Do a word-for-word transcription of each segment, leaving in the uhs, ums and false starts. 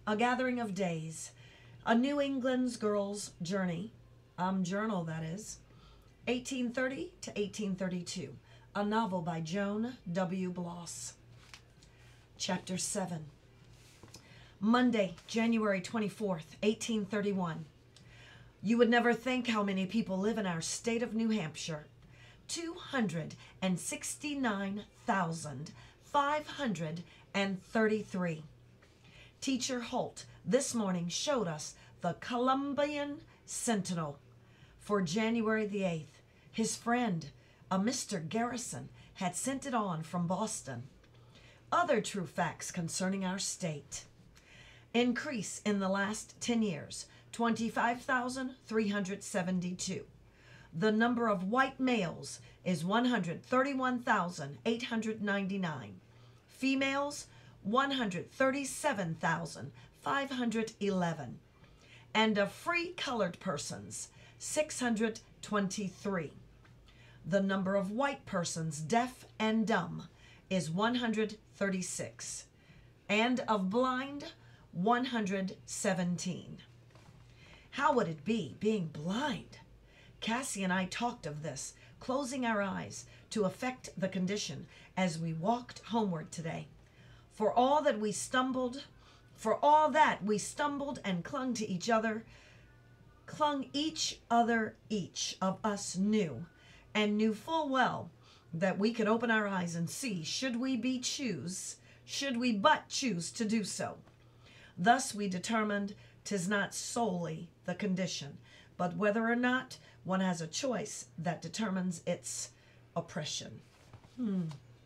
A Gathering of Days, A New England's Girl's Journey, um, journal that is, eighteen thirty to eighteen thirty-two, a novel by Joan W. Bloss. Chapter seven. Monday, January twenty-fourth, eighteen thirty-one. You would never think how many people live in our state of New Hampshire. two hundred sixty-nine thousand five hundred thirty-three. Teacher Holt this morning showed us the Columbian Sentinel for January the eighth. His friend, a Mister Garrison, had sent it on from Boston. Other true facts concerning our state. Increase in the last ten years, twenty-five thousand three hundred seventy-two. The number of white males is one hundred thirty-one thousand eight hundred ninety-nine. Females, one hundred thirty-seven thousand five hundred eleven. And of free colored persons, six hundred twenty-three. The number of white persons, deaf and dumb, is one hundred thirty-six. And of blind, one hundred seventeen. How would it be being blind? Cassie and I talked of this, closing our eyes to affect the condition as we walked homeward today. For all that we stumbled, for all that we stumbled and clung to each other, clung each other, each of us knew, and knew full well that we could open our eyes and see, should we be choose, should we but choose to do so. Thus we determined 'tis not solely the condition, but whether or not one has a choice that determines its oppression. Hmm.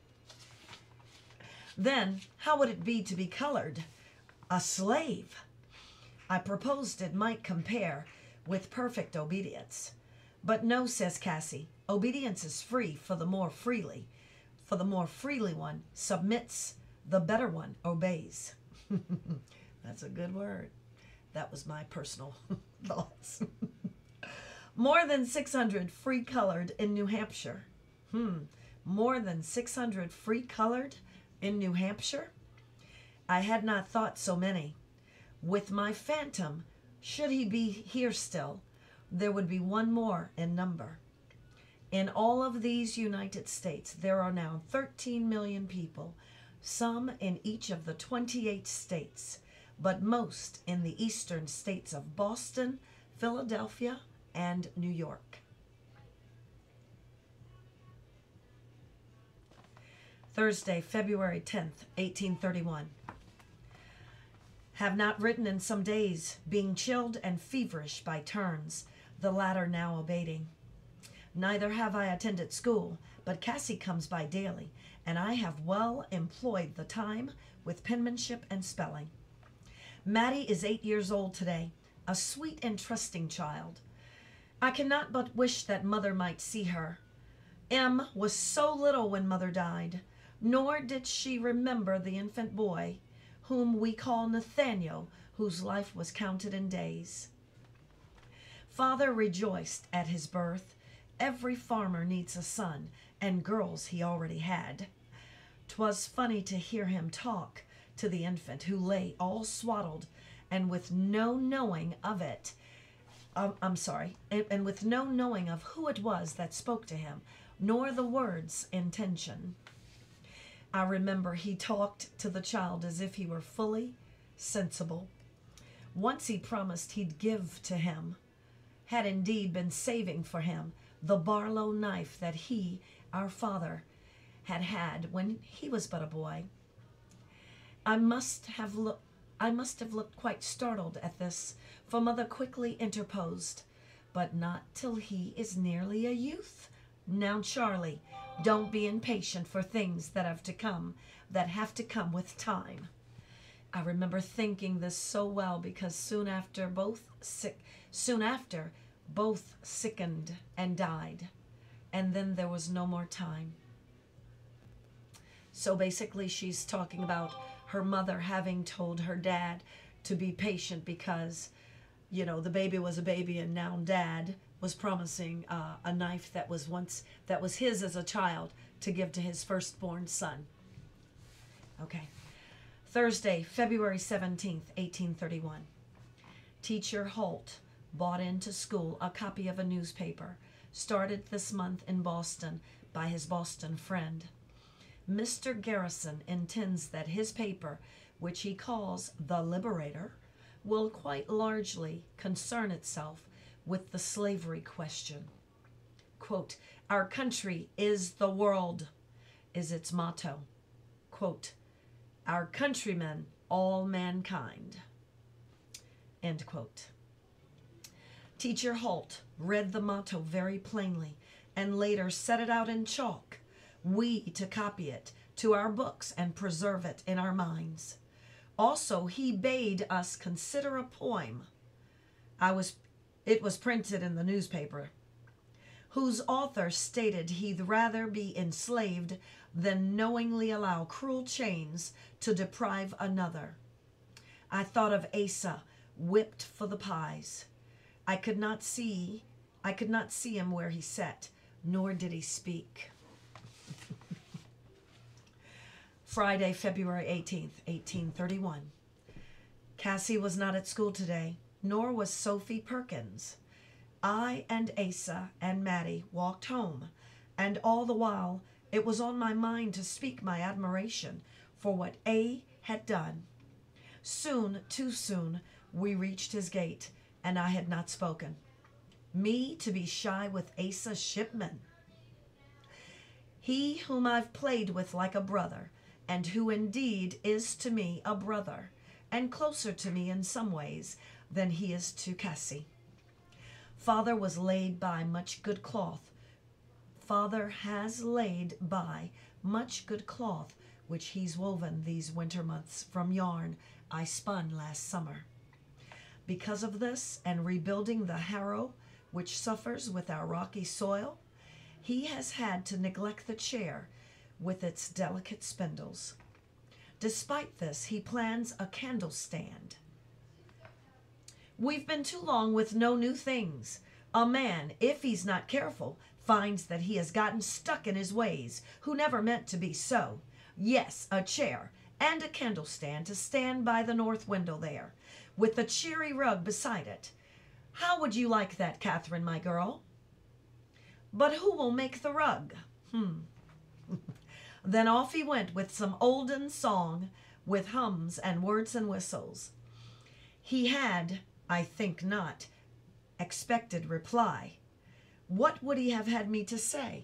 Then, how would it be to be colored? A slave. I proposed it might compare with perfect obedience. But no, says Cassie, obedience is free for the more freely. For the more freely one submits, the better one obeys. That's a good word. That was my personal thoughts. More than six hundred free colored in New Hampshire. Hmm. More than six hundred free colored in New Hampshire? I had not thought so many. With my phantom, should he be here still, there would be one more in number. In all of these United States, there are now thirteen million people, some in each of the twenty-eight states, but most in the eastern states of Boston, Philadelphia, and New York. Thursday, February tenth, eighteen thirty-one. Have not written in some days, being chilled and feverish by turns, the latter now abating. Neither have I attended school, but Cassie comes by daily, and I have well employed the time with penmanship and spelling. Maddie is eight years old today, a sweet and trusting child. I cannot but wish that mother might see her. Em was so little when mother died, nor did she remember the infant boy, whom we call Nathaniel, whose life was counted in days. Father rejoiced at his birth. Every farmer needs a son, and girls he already had. 'Twas funny to hear him talk to the infant, who lay all swaddled, and with no knowing of it, um, I'm sorry, and, and with no knowing of who it was that spoke to him, nor the word's intention. I remember he talked to the child as if he were fully sensible. Once he promised he'd give to him, had indeed been saving for him, the Barlow knife that he, our father, had had when he was but a boy. I must have looked I must have looked quite startled at this, for mother quickly interposed, but not till he is nearly a youth. Now, Charlie, don't be impatient for things that have to come, that have to come with time. I remember thinking this so well because soon after both sick, soon after both sickened and died, and then there was no more time. So basically she's talking about her mother having told her dad to be patient because, you know, the baby was a baby and now dad was promising uh, a knife that was once, that was his as a child to give to his firstborn son. Okay. Thursday, February seventeenth, eighteen thirty-one. Teacher Holt bought into school a copy of a newspaper started this month in Boston by his Boston friend. Mister Garrison intends that his paper, which he calls The Liberator, will quite largely concern itself with the slavery question. Quote, "Our country is the world," is its motto. Quote, "Our countrymen, all mankind." End quote. Teacher Holt read the motto very plainly and later set it out in chalk, we to copy it to our books and preserve it in our minds. Also, he bade us consider a poem. I was, it was printed in the newspaper, whose author stated he'd rather be enslaved than knowingly allow cruel chains to deprive another. I thought of Asa whipped for the pies. I could not see, I could not see him where he sat, nor did he speak. Friday, February eighteenth, eighteen thirty-one. Cassie was not at school today, nor was Sophie Perkins. I and Asa and Maddie walked home, and all the while it was on my mind to speak my admiration for what A had done. Soon, too soon, we reached his gate, and I had not spoken. Me to be shy with Asa Shipman. He whom I've played with like a brother, and who indeed is to me a brother, and closer to me in some ways than he is to Cassie. Father was laid by much good cloth. Father has laid by much good cloth, which he's woven these winter months from yarn I spun last summer. Because of this, and rebuilding the harrow which suffers with our rocky soil, he has had to neglect the chair with its delicate spindles. Despite this, he plans a candle stand. We've been too long with no new things. A man, if he's not careful, finds that he has gotten stuck in his ways, who never meant to be so. Yes, a chair and a candle stand to stand by the north window there, with the cheery rug beside it. How would you like that, Catherine, my girl? But who will make the rug? Hmm. Then off he went with some olden song, with hums and words and whistles. He had, I think not, expected reply. What would he have had me to say?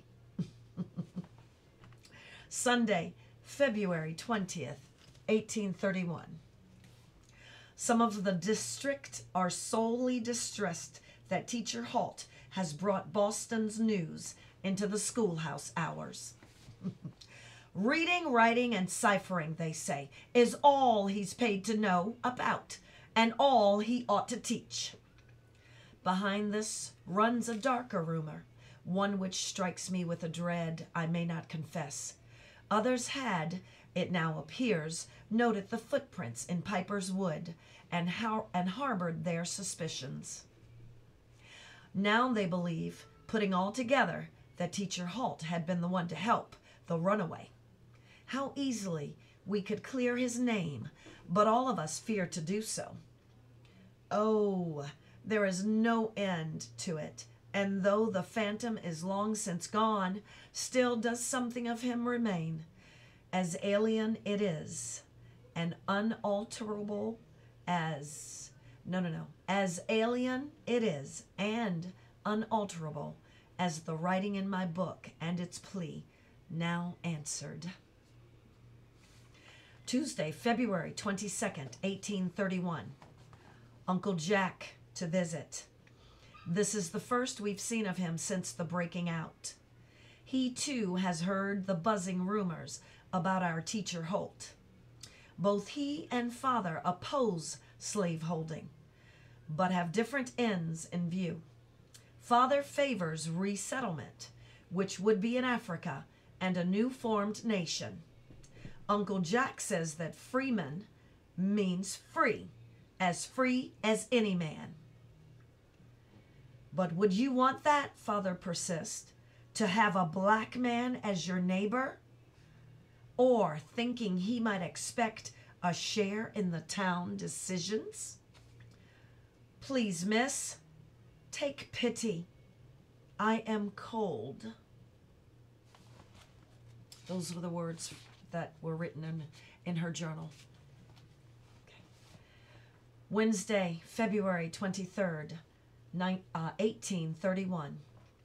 Sunday, February twentieth, eighteen thirty-one. Some of the district are sorely distressed that Teacher Holt has brought Boston's news into the schoolhouse hours. Reading, writing, and ciphering, they say, is all he's paid to know about, and all he ought to teach. Behind this runs a darker rumor, one which strikes me with a dread I may not confess. Others had, it now appears, noted the footprints in Piper's Wood and, har- and harbored their suspicions. Now they believe, putting all together, that Teacher Holt had been the one to help the runaway. How easily we could clear his name, but all of us fear to do so. Oh, there is no end to it, and though the phantom is long since gone, still does something of him remain. As alien it is, and unalterable as, no, no, no, as alien it is, and unalterable as the writing in my book and its plea, now answered. Tuesday, February twenty-second, eighteen thirty-one. Uncle Jack to visit. This is the first we've seen of him since the breaking out. He, too, has heard the buzzing rumors about our Teacher Holt. Both he and Father oppose slaveholding, but have different ends in view. Father favors resettlement, which would be in Africa, and a new formed nation. Uncle Jack says that freeman means free, as free as any man. But would you want that, Father persists, to have a black man as your neighbor? Or thinking he might expect a share in the town decisions? Please, miss, take pity. I am cold. Those were the words that were written in, in her journal. Okay. Wednesday, February twenty-third, eighteen thirty-one.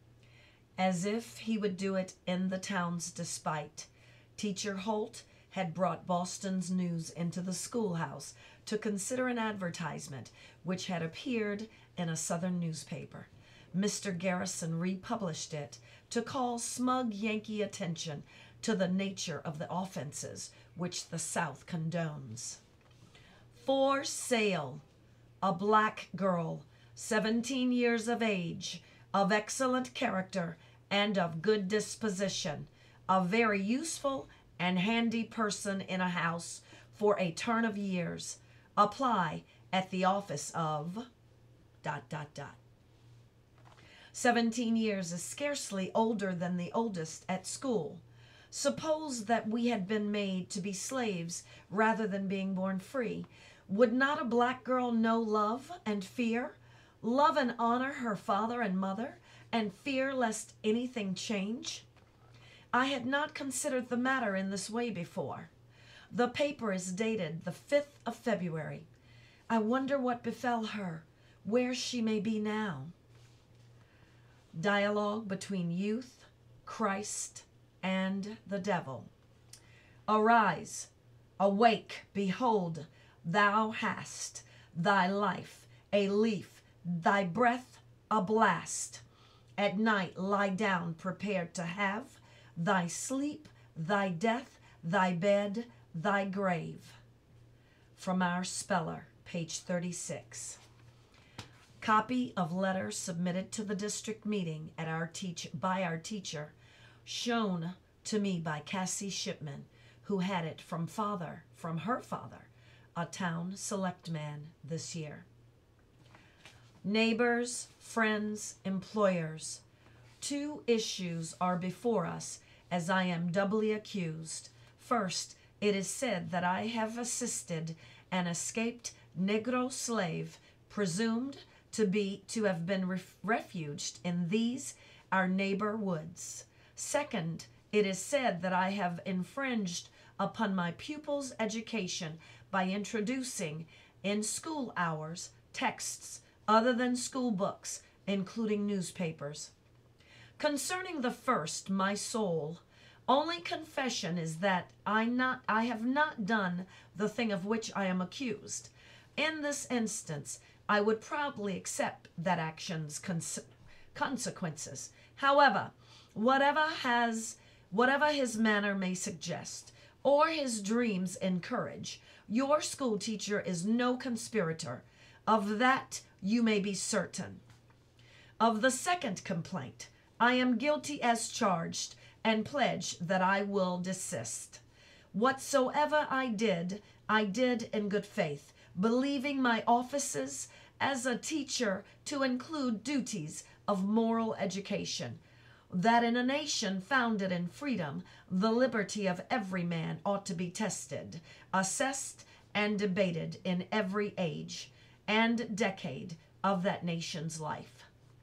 As if he would do it in the town's despite, Teacher Holt had brought Boston's news into the schoolhouse to consider an advertisement which had appeared in a southern newspaper. Mister Garrison republished it to call smug Yankee attention to the nature of the offenses which the South condones. For sale, a black girl, seventeen years of age, of excellent character and of good disposition, a very useful and handy person in a house for a turn of years. Apply at the office of dot dot dot. Seventeen years is scarcely older than the oldest at school. Suppose that we had been made to be slaves rather than being born free. Would not a black girl know love and fear? Love and honor her father and mother, and fear lest anything change? I had not considered the matter in this way before. The paper is dated the fifth of February. I wonder what befell her, where she may be now. Dialogue between youth, Christ, and the devil. Arise, awake, behold, thou hast thy life a leaf, thy breath a blast. At night lie down prepared to have thy sleep, thy death, thy bed, thy grave. From our speller, page thirty-six. Copy of letter submitted to the district meeting at our teach by our teacher, shown to me by Cassie Shipman, who had it from father, from her father, a town select man this year. Neighbors, friends, employers, two issues are before us as I am doubly accused. First, it is said that I have assisted an escaped Negro slave presumed to be to have been ref- refuged in these our neighbor woods. Second, it is said that I have infringed upon my pupils' education by introducing in school hours texts other than school books, including newspapers. Concerning the first, my soul, only confession is that I not I have not done the thing of which I am accused. In this instance, I would probably accept that action's cons- consequences. However, whatever has whatever his manner may suggest, or his dreams encourage, your school teacher is no conspirator. Of that you may be certain. Of the second complaint, I am guilty as charged, and pledge that I will desist. Whatsoever I did, I did in good faith, believing my offices as a teacher to include duties of moral education, that in a nation founded in freedom, the liberty of every man ought to be tested, assessed, and debated in every age and decade of that nation's life.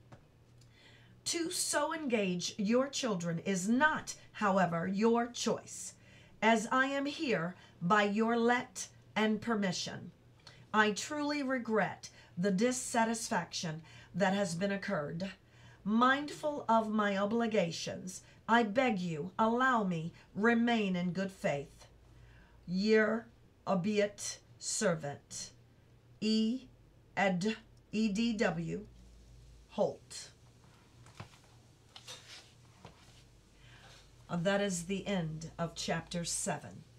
To so engage your children is not, however, your choice, as I am here by your let and permission. I truly regret the dissatisfaction that has been occurred. Mindful of my obligations, I beg you allow me remain in good faith. Your obedient servant, E. Ed. E D W. Holt. Uh, that is the end of chapter seven.